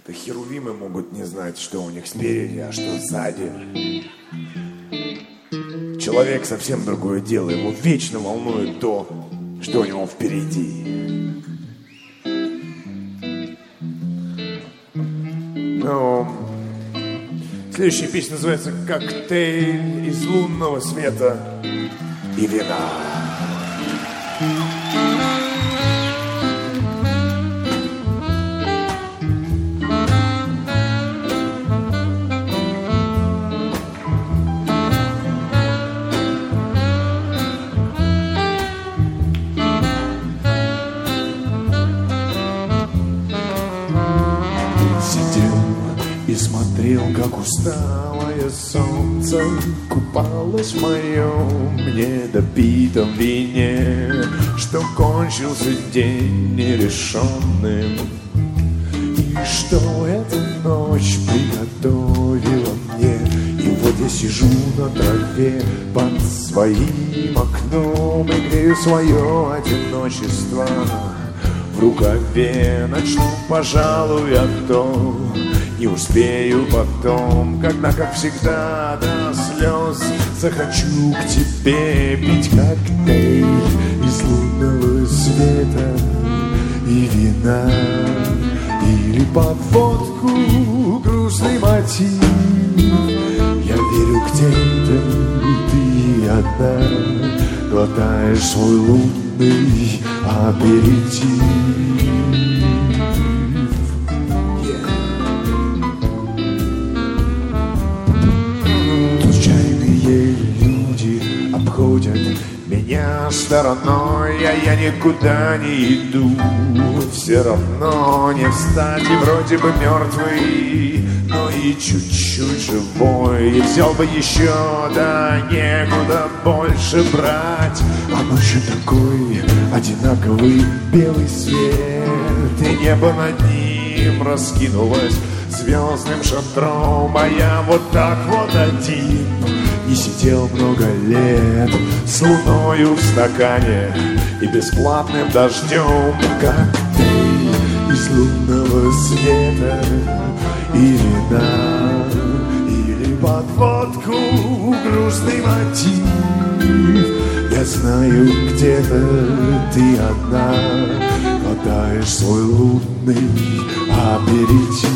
Да херувимы могут не знать, что у них спереди, а что сзади. Человек совсем другое дело. Его вечно волнует то, что у него впереди. Ну, следующая песня называется «Коктейль из лунного света и вина». Как усталое солнце купалось в моем недопитом вине, что кончился день нерешенным, и что эта ночь приготовила мне. И вот я сижу на траве под своим окном и грею свое одиночество в рукаве. Начну, пожалуй, а то не успею потом, когда, как всегда, до слез захочу к тебе пить коктейль из лунного света и вина, или под водку грустный мотив. Я верю, где-то ты одна глотаешь свой лунный аперитив. Меня стороной, а я никуда не иду. Все равно не встать, и вроде бы мертвый, но и чуть-чуть живой. И взял бы еще, да некуда больше брать. А ночью такой одинаковый белый свет, и небо над ним раскинулось звездным шатром. А я вот так вот один и сидел много лет с луною в стакане и бесплатным дождем. Коктейль из лунного света и вина, или под водку грустный мотив. Я знаю, где-то ты одна глотаешь свой лунный аперитив.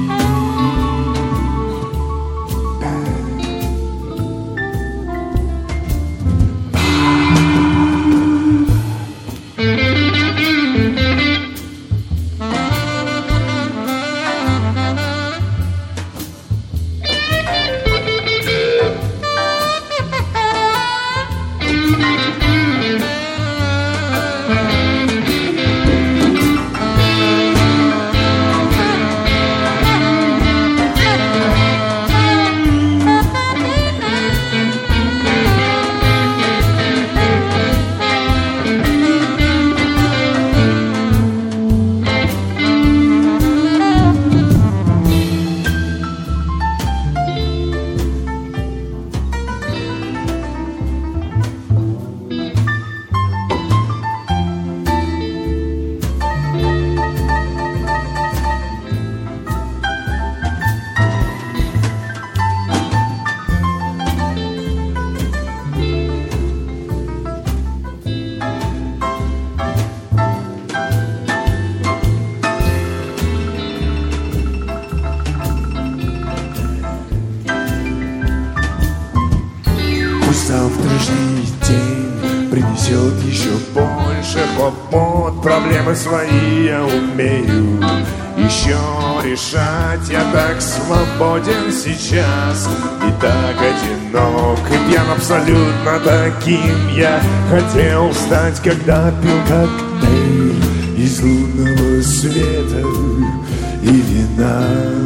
Завтрашний день принесет еще больше хлопот. Проблемы свои я умею еще решать. Я так свободен сейчас и так одинок, и пьян абсолютно таким я хотел стать, когда пил коктейль из лунного света и вина,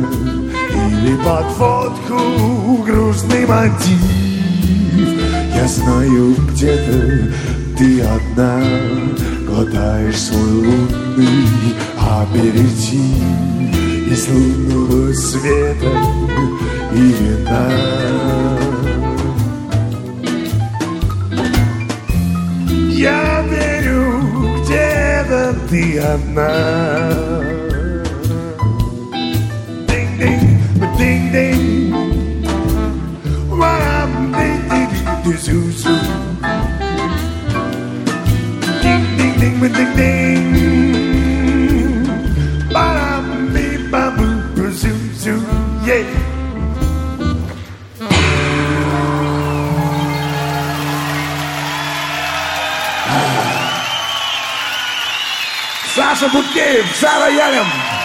или под водку грустный мотив. Я знаю, где-то ты одна глотаешь свой лунный аперитив из лунного света и вина. Я верю, где-то ты одна ding ding. Ba-dum, ding ding ding zoo zoo. Ding ding ding ding ding. Ba-dum, bee ba boo zoo zoo. Yeah. Саша Буткеев, за роялем.